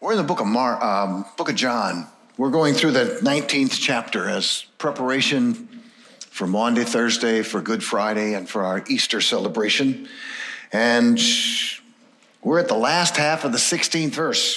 We're in the book of John. We're going through the 19th chapter as preparation for Maundy, Thursday, for Good Friday, and for our Easter celebration. And we're at the last half of the 16th verse.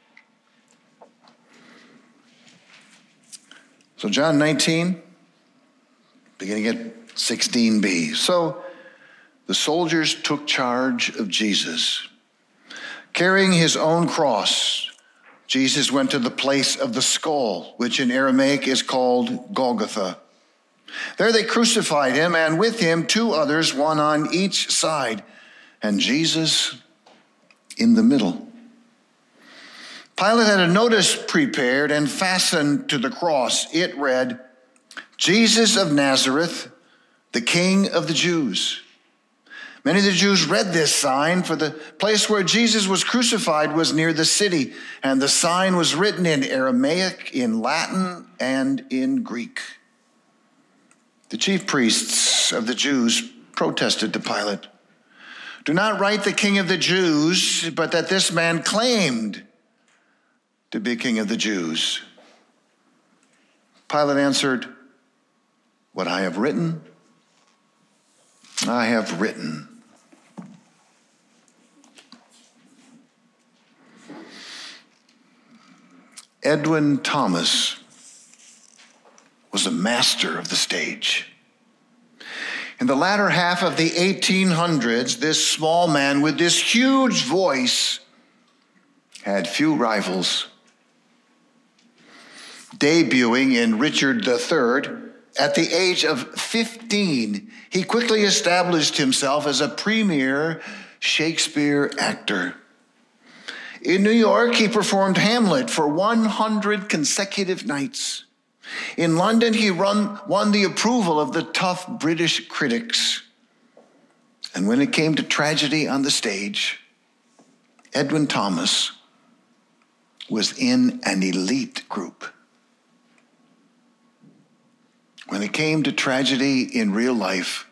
So John 19, beginning at 16b. So the soldiers took charge of Jesus. Carrying his own cross, Jesus went to the place of the skull, which in Aramaic is called Golgotha. There they crucified him, and with him two others, one on each side, and Jesus in the middle. Pilate had a notice prepared and fastened to the cross. It read, "Jesus of Nazareth, the King of the Jews." Many of the Jews read this sign, for the place where Jesus was crucified was near the city, and the sign was written in Aramaic, in Latin, and in Greek. The chief priests of the Jews protested to Pilate, "Do not write the King of the Jews, but that this man claimed to be King of the Jews." Pilate answered, "What I have written, I have written." Edwin Thomas was a master of the stage. In the latter half of the 1800s, this small man with this huge voice had few rivals. Debuting in Richard III, at the age of 15, he quickly established himself as a premier Shakespeare actor. In New York, he performed Hamlet for 100 consecutive nights. In London, he won the approval of the tough British critics. And when it came to tragedy on the stage, Edwin Thomas was in an elite group. When it came to tragedy in real life,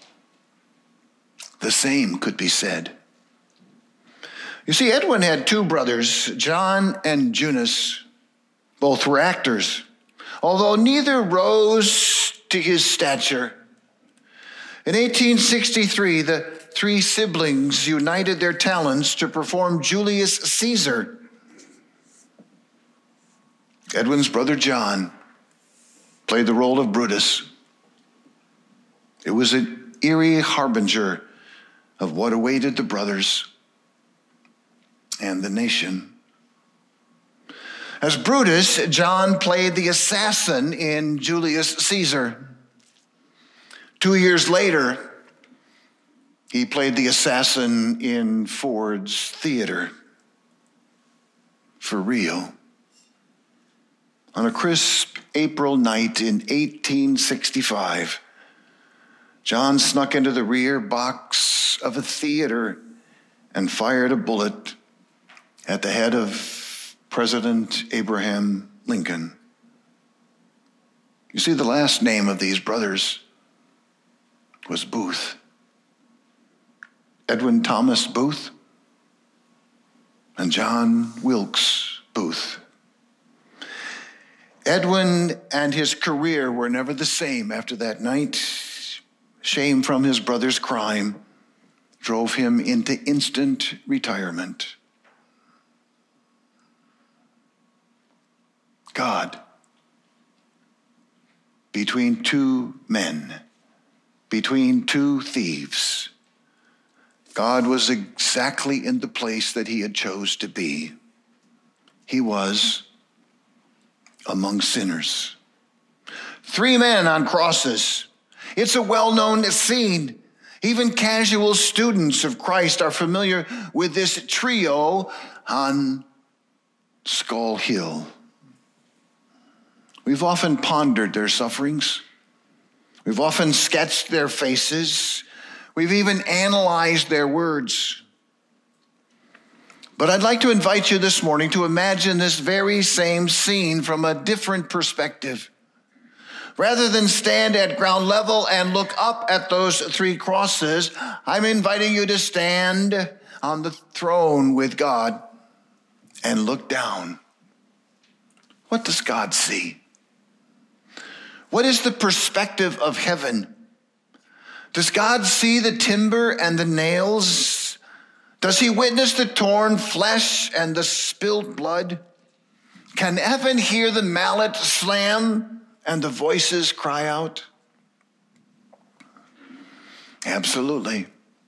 the same could be said. You see, Edwin had two brothers, John and Junius. Both were actors, although neither rose to his stature. In 1863, the three siblings united their talents to perform Julius Caesar. Edwin's brother John played the role of Brutus. It was an eerie harbinger of what awaited the brothers and the nation. As Brutus, John played the assassin in Julius Caesar. 2 years later, he played the assassin in Ford's Theater. For real. On a crisp April night in 1865, John snuck into the rear box of a theater and fired a bullet at the head of President Abraham Lincoln. You see, the last name of these brothers was Booth. Edwin Thomas Booth and John Wilkes Booth. Edwin and his career were never the same after that night. Shame from his brother's crime drove him into instant retirement. God, between two men, between two thieves, God was exactly in the place that he had chose to be. He was among sinners. Three men on crosses. It's a well-known scene. Even casual students of Christ are familiar with this trio on Skull Hill. We've often pondered their sufferings. We've often sketched their faces. We've even analyzed their words. But I'd like to invite you this morning to imagine this very same scene from a different perspective. Rather than stand at ground level and look up at those three crosses, I'm inviting you to stand on the throne with God and look down, what does God see? What is the perspective of heaven? Does God see the timber and the nails? Does he witness the torn flesh and the spilled blood? Can heaven hear the mallet slam and the voices cry out? Absolutely.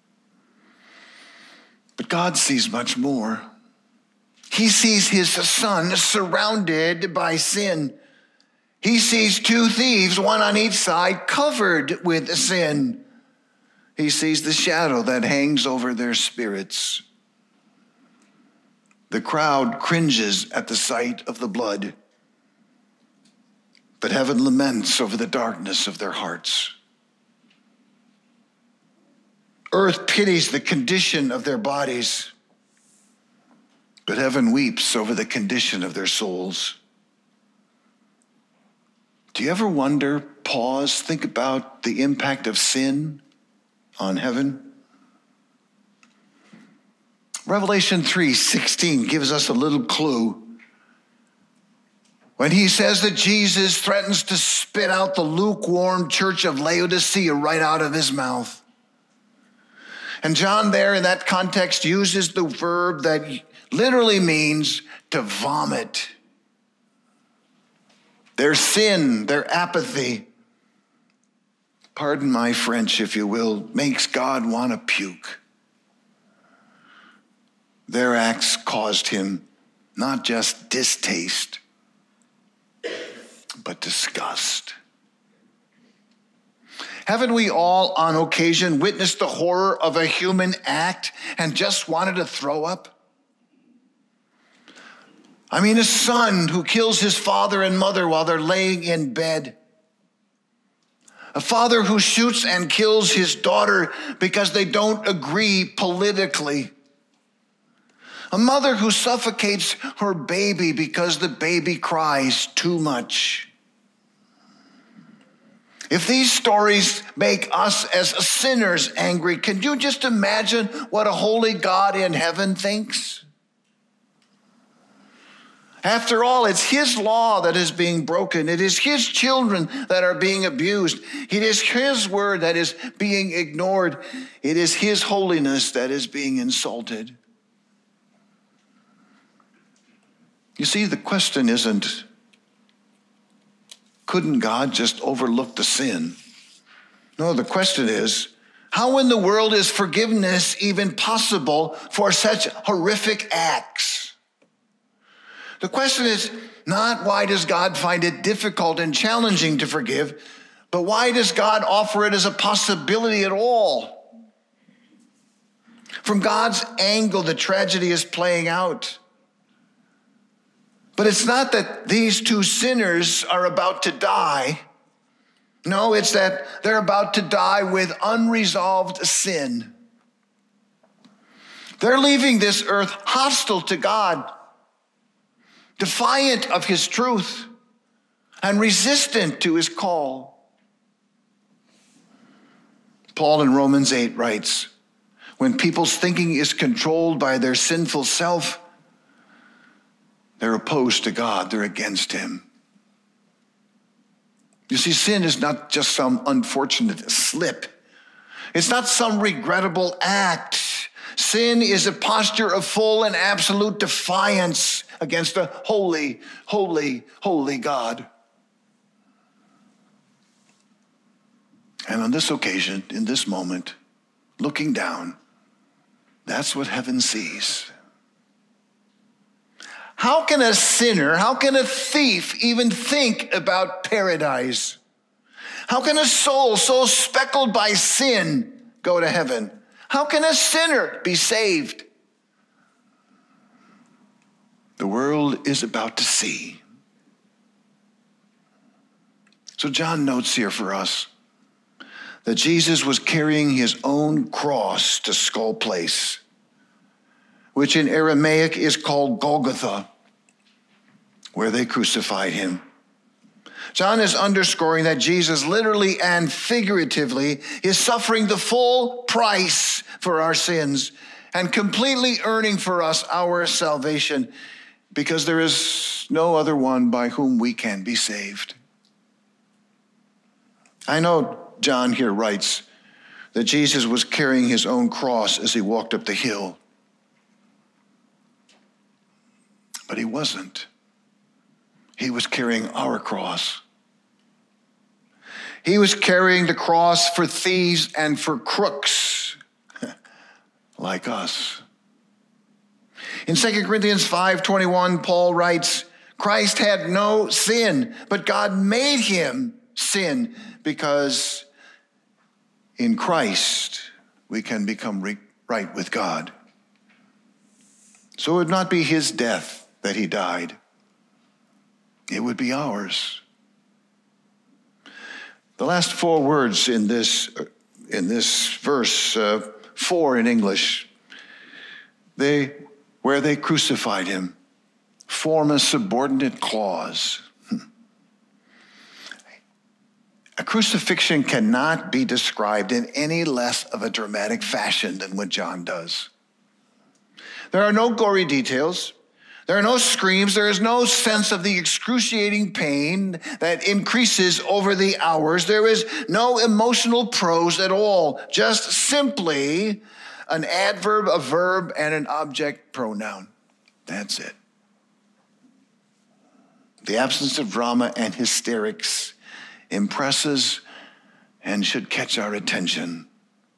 But God sees much more. He sees his son surrounded by sin. He sees two thieves, one on each side, covered with sin. He sees the shadow that hangs over their spirits. The crowd cringes at the sight of the blood, but heaven laments over the darkness of their hearts. Earth pities the condition of their bodies, but heaven weeps over the condition of their souls. Do you ever wonder, pause, think about the impact of sin on heaven? Revelation 3:16 gives us a little clue. When he says that Jesus threatens to spit out the lukewarm church of Laodicea right out of his mouth. And John there in that context uses the verb that literally means to vomit. Their sin, their apathy, pardon my French if you will, makes God want to puke. Their acts caused him not just distaste, but disgust. Haven't we all on occasion witnessed the horror of a human act and just wanted to throw up? I mean, a son who kills his father and mother while they're laying in bed. A father who shoots and kills his daughter because they don't agree politically. A mother who suffocates her baby because the baby cries too much. If these stories make us as sinners angry, can you just imagine what a holy God in heaven thinks? After all, it's his law that is being broken. It is his children that are being abused. It is his word that is being ignored. It is his holiness that is being insulted. You see, the question isn't, couldn't God just overlook the sin? No, the question is, how in the world is forgiveness even possible for such horrific acts? The question is not why does God find it difficult and challenging to forgive, but why does God offer it as a possibility at all? From God's angle, the tragedy is playing out. But it's not that these two sinners are about to die. No, it's that they're about to die with unresolved sin. They're leaving this earth hostile to God, defiant of his truth, and resistant to his call. Paul in Romans 8 writes, when people's thinking is controlled by their sinful self, they're opposed to God. They're against him. You see, sin is not just some unfortunate slip. It's not some regrettable act. Sin is a posture of full and absolute defiance against a holy, holy, holy God. And on this occasion, in this moment, looking down, that's what heaven sees. How can a sinner, how can a thief even think about paradise? How can a soul so speckled by sin go to heaven? How can a sinner be saved? The world is about to see. So John notes here for us that Jesus was carrying his own cross to Skull Place, which in Aramaic is called Golgotha, where they crucified him. John is underscoring that Jesus literally and figuratively is suffering the full price for our sins and completely earning for us our salvation. because there is no other one by whom we can be saved. I know John here writes that Jesus was carrying his own cross as he walked up the hill. But he wasn't. He was carrying our cross. He was carrying the cross for thieves and for crooks like us. In 2 Corinthians 5:21, Paul writes, Christ had no sin, but God made him sin because in Christ we can become right with God. So it would not be his death that he died. It would be ours. The last four words in this verse, 4 in English, where they crucified him, form a subordinate clause. A crucifixion cannot be described in any less of a dramatic fashion than what John does. There are no gory details. There are no screams. There is no sense of the excruciating pain that increases over the hours. There is no emotional prose at all, just simply an adverb, a verb, and an object pronoun. That's it. The absence of drama and hysterics impresses and should catch our attention.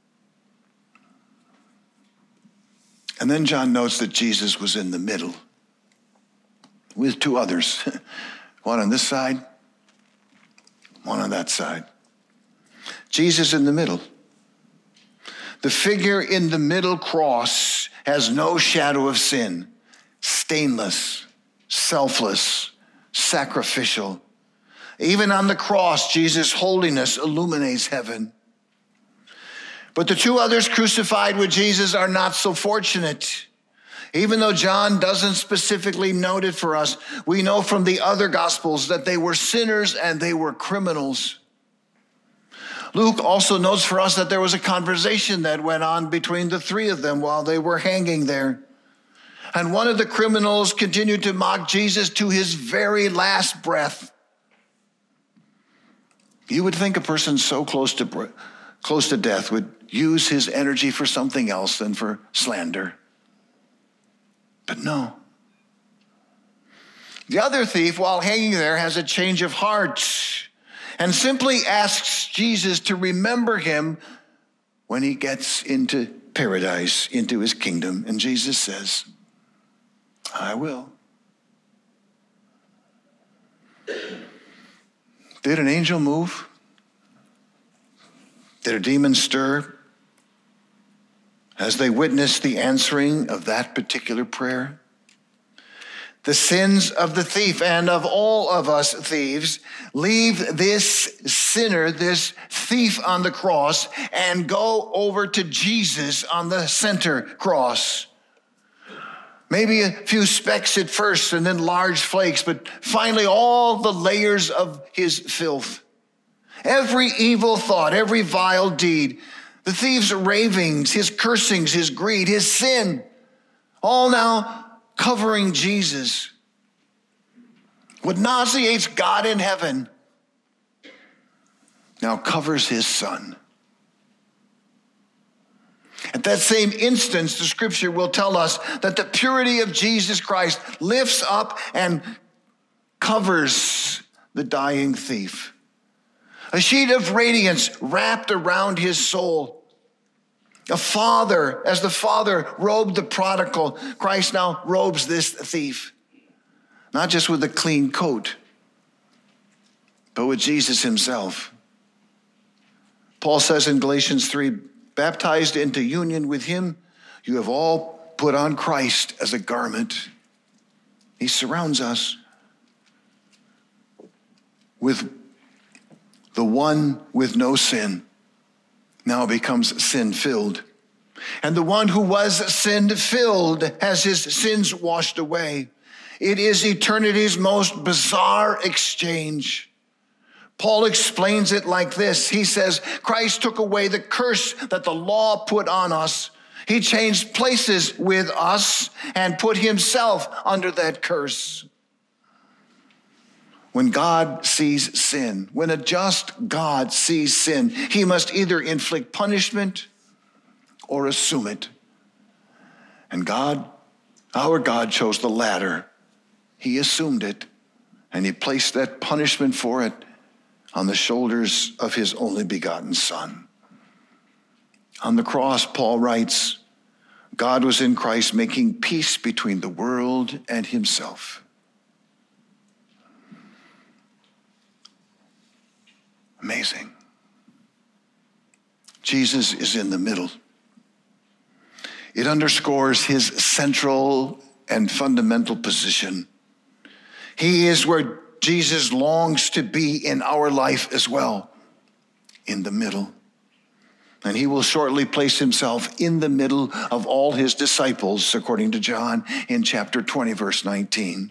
And then John notes that Jesus was in the middle with two others, one on this side, one on that side. Jesus in the middle. The figure in the middle cross has no shadow of sin, stainless, selfless, sacrificial. Even on the cross, Jesus' holiness illuminates heaven. But the two others crucified with Jesus are not so fortunate. Even though John doesn't specifically note it for us, we know from the other Gospels that they were sinners and they were criminals. Luke also notes for us that there was a conversation that went on between the three of them while they were hanging there. And one of the criminals continued to mock Jesus to his very last breath. You would think a person so close to death would use his energy for something else than for slander. But no. The other thief, while hanging there, has a change of heart and simply asks Jesus to remember him when he gets into paradise, into his kingdom. And Jesus says, I will. Did an angel move? Did a demon stir as they witnessed the answering of that particular prayer? The sins of the thief and of all of us thieves leave this sinner, this thief on the cross, and go over to Jesus on the center cross. Maybe a few specks at first and then large flakes, but finally all the layers of his filth. Every evil thought, every vile deed, the thief's ravings, his cursings, his greed, his sin, all now covering Jesus. What nauseates God in heaven now covers his Son. At that same instance, the scripture will tell us that the purity of Jesus Christ lifts up and covers the dying thief. A sheet of radiance wrapped around his soul. A father, as the father robed the prodigal, Christ now robes this thief. Not just with a clean coat, but with Jesus himself. Paul says in Galatians 3, baptized into union with him, you have all put on Christ as a garment. He surrounds us with the one with no sin now becomes sin-filled. And the one who was sin-filled has his sins washed away. It is eternity's most bizarre exchange. Paul explains it like this. He says, Christ took away the curse that the law put on us. He changed places with us and put himself under that curse. When God sees sin, when a just God sees sin, he must either inflict punishment or assume it. And God, our God, chose the latter. He assumed it, and he placed that punishment for it on the shoulders of his only begotten Son. On the cross, Paul writes, God was in Christ making peace between the world and himself. Amazing. Jesus is in the middle. It underscores his central and fundamental position. He is where Jesus longs to be in our life as well, in the middle. And he will shortly place himself in the middle of all his disciples, according to John in chapter 20, verse 19.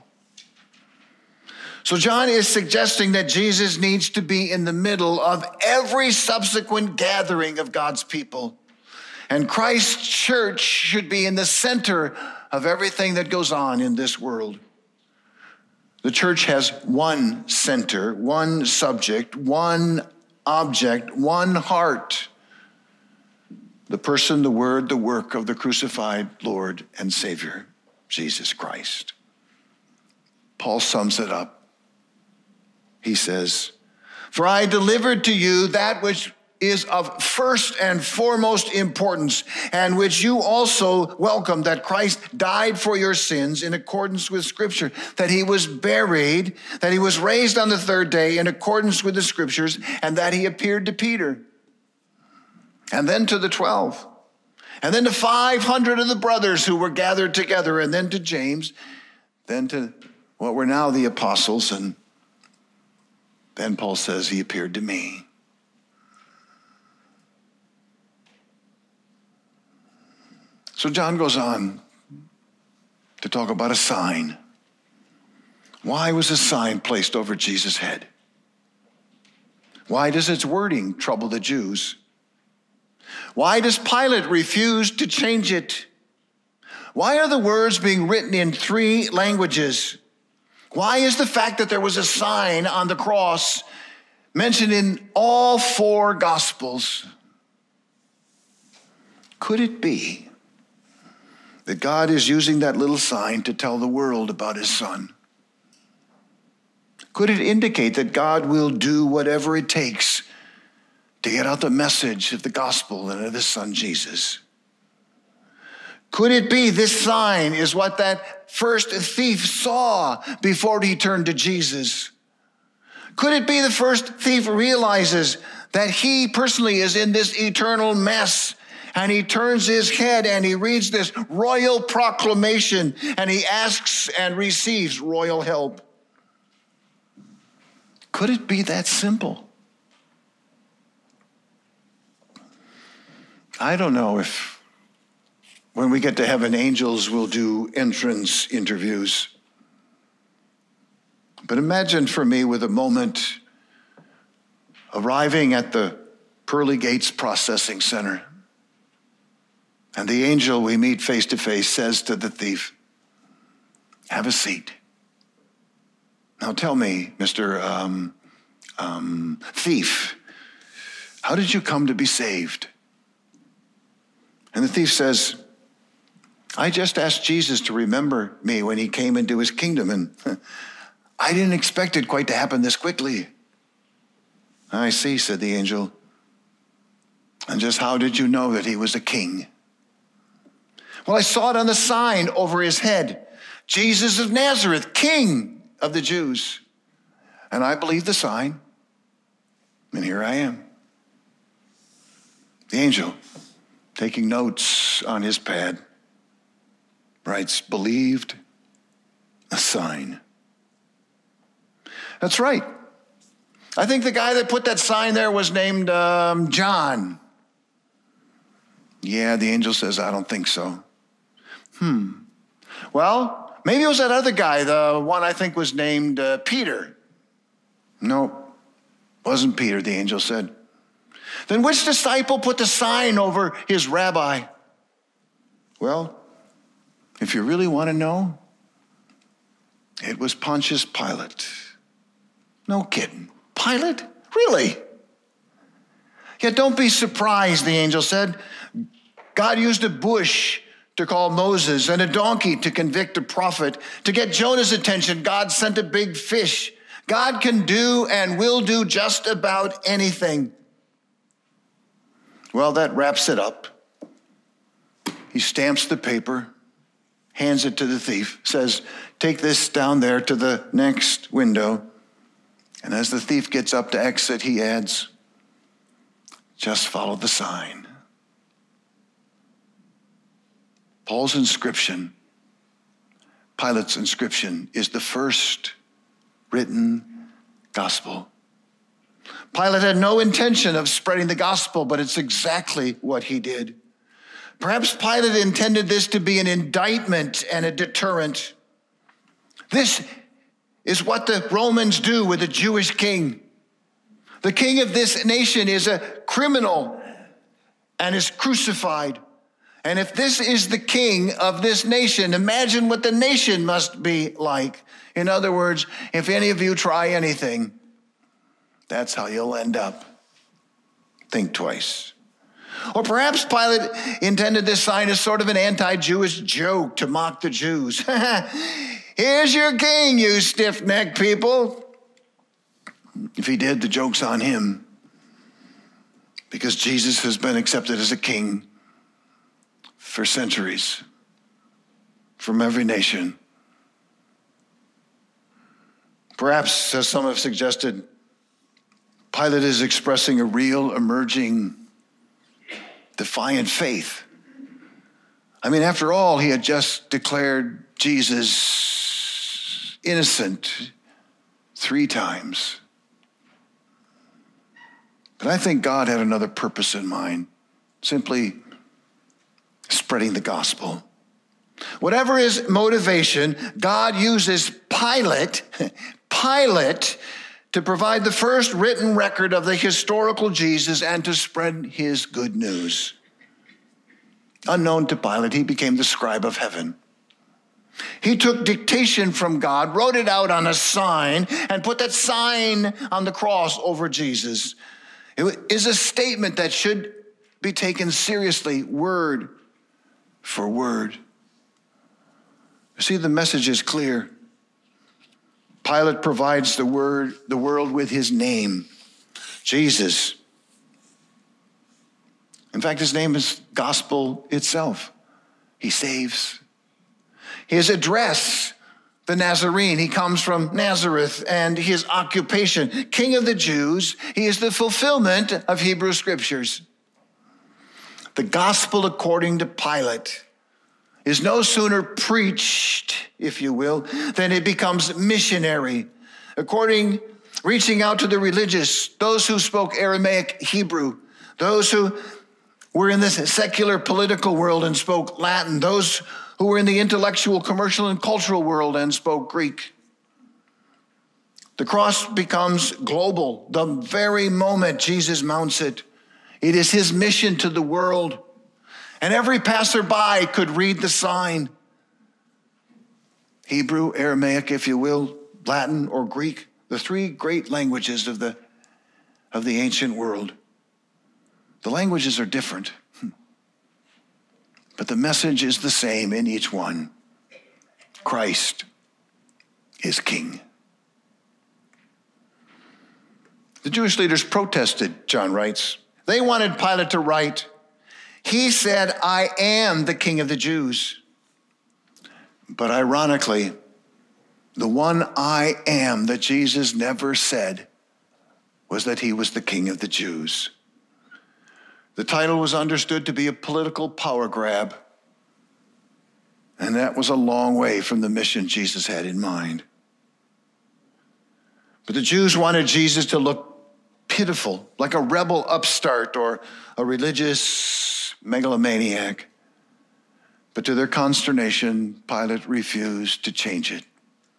So John is suggesting that Jesus needs to be in the middle of every subsequent gathering of God's people. And Christ's church should be in the center of everything that goes on in this world. The church has one center, one subject, one object, one heart. The person, the word, the work of the crucified Lord and Savior, Jesus Christ. Paul sums it up. He says, "For I delivered to you that which is of first and foremost importance, and which you also welcome, that Christ died for your sins in accordance with Scripture, that he was buried, that he was raised on the third day in accordance with the Scriptures, and that he appeared to Peter, and then to the 12, and then to 500 of the brothers who were gathered together, and then to James, then to what were now the apostles, and then Paul says he appeared to me." So John goes on to talk about a sign. Why was a sign placed over Jesus' head? Why does its wording trouble the Jews? Why does Pilate refuse to change it? Why are the words being written in 3 languages? Why is the fact that there was a sign on the cross mentioned in all 4 Gospels? Could it be that God is using that little sign to tell the world about his Son? Could it indicate that God will do whatever it takes to get out the message of the gospel and of his Son Jesus? Could it be this sign is what that first thief saw before he turned to Jesus? Could it be the first thief realizes that he personally is in this eternal mess, and he turns his head and he reads this royal proclamation, and he asks and receives royal help? Could it be that simple? I don't know if when we get to heaven, angels will do entrance interviews. But imagine for me with a moment arriving at the Pearly Gates Processing Center, and the angel we meet face to face says to the thief, "Have a seat. Now tell me, Mr. Thief, how did you come to be saved?" And the thief says, "I just asked Jesus to remember me when he came into his kingdom, and I didn't expect it quite to happen this quickly." "I see," said the angel. "And just how did you know that he was a king?" "Well, I saw it on the sign over his head. Jesus of Nazareth, King of the Jews." And I believed the sign, and here I am. The angel, taking notes on his pad, writes, "Believed a sign." That's right. I think the guy that put that sign there was named John. Yeah, the angel says, "I don't think so." Well, maybe it was that other guy, the one I think was named Peter. No, wasn't Peter, the angel said. Then which disciple put the sign over his rabbi? Well, if you really want to know, it was Pontius Pilate. No kidding. Pilate? Really? Yet don't be surprised, the angel said. God used a bush to call Moses and a donkey to convict a prophet. To get Jonah's attention, God sent a big fish. God can do and will do just about anything. Well, that wraps it up. He stamps the paper, hands it to the thief, says, take this down there to the next window. And as the thief gets up to exit, he adds, just follow the sign. Paul's inscription, Pilate's inscription, is the first written gospel. Pilate had no intention of spreading the gospel, but it's exactly what he did. Perhaps Pilate intended this to be an indictment and a deterrent. This is what the Romans do with a Jewish king. The king of this nation is a criminal and is crucified. And if this is the king of this nation, imagine what the nation must be like. In other words, if any of you try anything, that's how you'll end up. Think twice. Or perhaps Pilate intended this sign as sort of an anti-Jewish joke to mock the Jews. Here's your king, you stiff-necked people. If he did, the joke's on him. Because Jesus has been accepted as a king for centuries, from every nation. Perhaps, as some have suggested, Pilate is expressing a real, emerging, defiant faith. I mean, after all, he had just declared Jesus innocent 3 times. But I think God had another purpose in mind, simply spreading the gospel. Whatever his motivation, God uses Pilate to provide the first written record of the historical Jesus and to spread his good news. Unknown to Pilate, he became the scribe of heaven. He took dictation from God, wrote it out on a sign, and put that sign on the cross over Jesus. It is a statement that should be taken seriously, word for word. You see, the message is clear. Pilate provides the world with his name, Jesus. In fact, his name is gospel itself. He saves. His address, the Nazarene, he comes from Nazareth, and his occupation, King of the Jews, he is the fulfillment of Hebrew scriptures. The gospel according to Pilate is no sooner preached, if you will, than it becomes missionary. Reaching out to the religious, those who spoke Aramaic Hebrew, those who were in this secular political world and spoke Latin, those who were in the intellectual, commercial, and cultural world and spoke Greek. The cross becomes global the very moment Jesus mounts it. It is his mission to the world. And every passerby could read the sign. Hebrew, Aramaic, if you will, Latin, or Greek, the 3 great languages of the ancient world. The languages are different, but the message is the same in each one. Christ is King. The Jewish leaders protested, John writes. They wanted Pilate to write, he said, I am the King of the Jews. But ironically, the one I am that Jesus never said was that he was the King of the Jews. The title was understood to be a political power grab, and that was a long way from the mission Jesus had in mind. But the Jews wanted Jesus to look pitiful, like a rebel upstart or a religious megalomaniac. But to their consternation, Pilate refused to change it.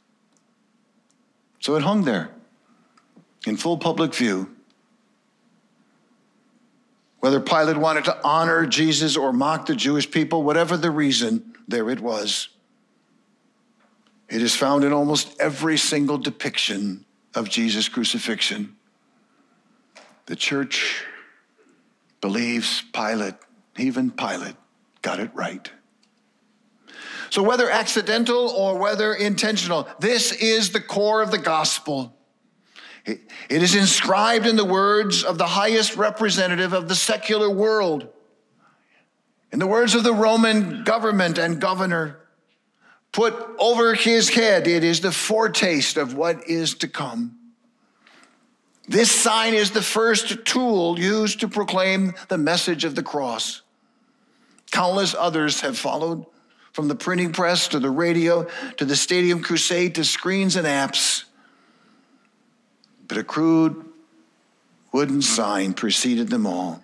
So it hung there in full public view. Whether Pilate wanted to honor Jesus or mock the Jewish people, whatever the reason, there it was. It is found in almost every single depiction of Jesus' crucifixion. The church believes Pilate, even Pilate, got it right. So whether accidental or whether intentional, this is the core of the gospel. It is inscribed in the words of the highest representative of the secular world, in the words of the Roman government and governor. Put over his head, it is the foretaste of what is to come. This sign is the first tool used to proclaim the message of the cross. Countless others have followed, from the printing press to the radio to the stadium crusade to screens and apps. But a crude wooden sign preceded them all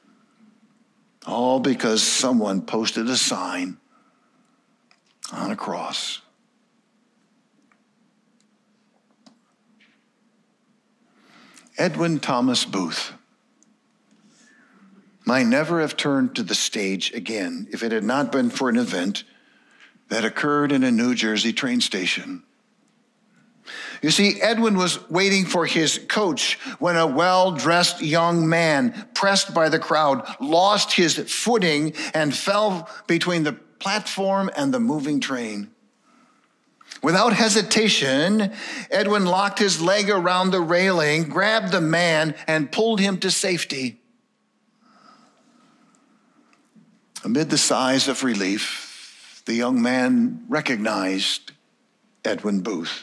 because someone posted a sign on a cross. Edwin Thomas Booth might never have turned to the stage again if it had not been for an event that occurred in a New Jersey train station. You see, Edwin was waiting for his coach when a well-dressed young man, pressed by the crowd, lost his footing and fell between the platform and the moving train. Without hesitation, Edwin locked his leg around the railing, grabbed the man, and pulled him to safety. Amid the sighs of relief, the young man recognized Edwin Booth.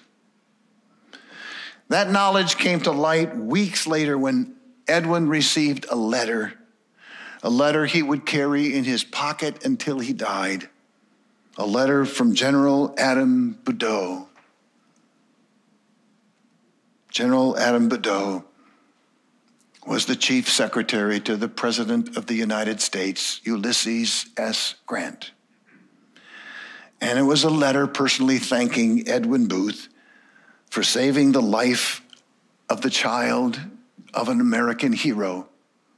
That knowledge came to light weeks later when Edwin received a letter he would carry in his pocket until he died, a letter from General Adam Badeau. General Adam Badeau was the chief secretary to the President of the United States, Ulysses S. Grant. And it was a letter personally thanking Edwin Booth for saving the life of the child of an American hero,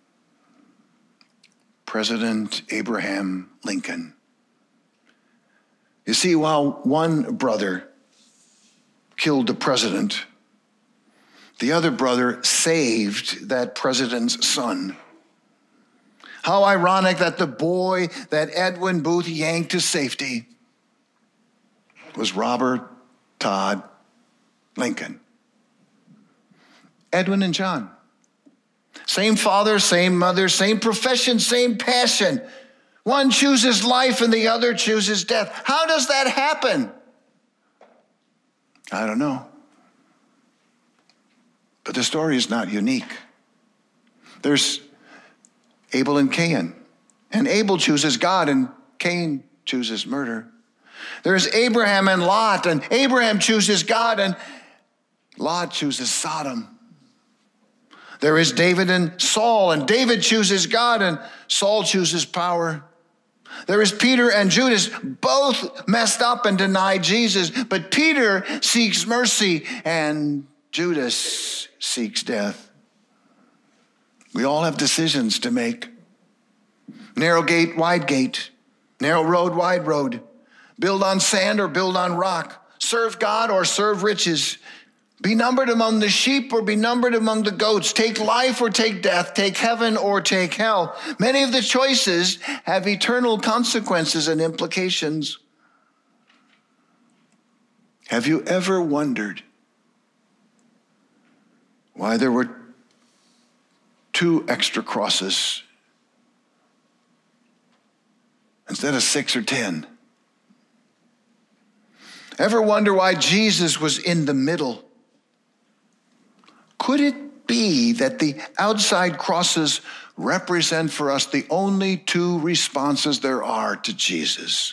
President Abraham Lincoln. You see, while one brother killed the president, the other brother saved that president's son. How ironic that the boy that Edwin Booth yanked to safety was Robert Todd Lincoln. Edwin and John. Same father, same mother, same profession, same passion. One chooses life and the other chooses death. How does that happen? I don't know. But the story is not unique. There's Abel and Cain. And Abel chooses God and Cain chooses murder. There's Abraham and Lot, and Abraham chooses God and Lot chooses Sodom. There is David and Saul, and David chooses God and Saul chooses power. There is Peter and Judas, both messed up and denied Jesus, but Peter seeks mercy and Judas seeks death. We all have decisions to make. Narrow gate, wide gate. Narrow road, wide road. Build on sand or build on rock. Serve God or serve riches. Be numbered among the sheep or be numbered among the goats. Take life or take death. Take heaven or take hell. Many of the choices have eternal consequences and implications. Have you ever wondered why there were 2 extra crosses instead of 6 or 10? Ever wonder why Jesus was in the middle? Could it be that the outside crosses represent for us the only 2 responses there are to Jesus?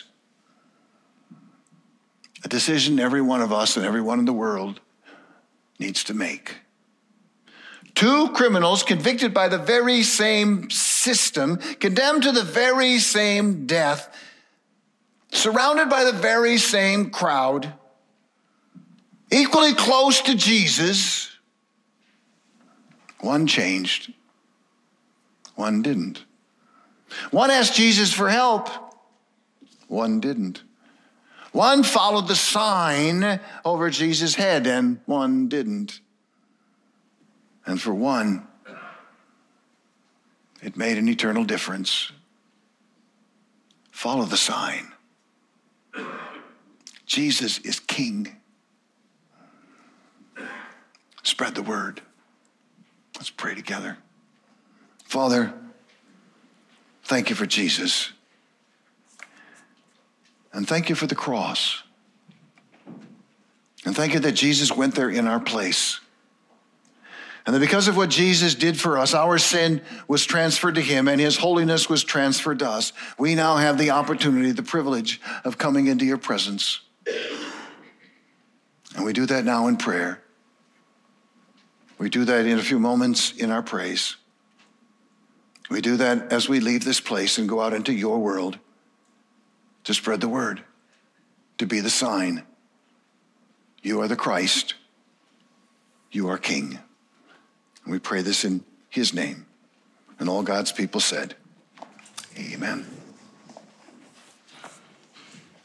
A decision every one of us and everyone in the world needs to make. 2 criminals convicted by the very same system, condemned to the very same death, surrounded by the very same crowd, equally close to Jesus. One changed, One didn't. One asked Jesus for help. One didn't. One followed the sign over Jesus' head, and one didn't. And for one, it made an eternal difference. Follow the sign. Jesus is King. Spread the word. Let's pray together. Father, thank you for Jesus. And thank you for the cross. And thank you that Jesus went there in our place. And that because of what Jesus did for us, our sin was transferred to him and his holiness was transferred to us. We now have the opportunity, the privilege of coming into your presence. And we do that now in prayer. We do that in a few moments in our praise. We do that as we leave this place and go out into your world to spread the word, to be the sign. You are the Christ. You are King. And we pray this in his name. And all God's people said, amen.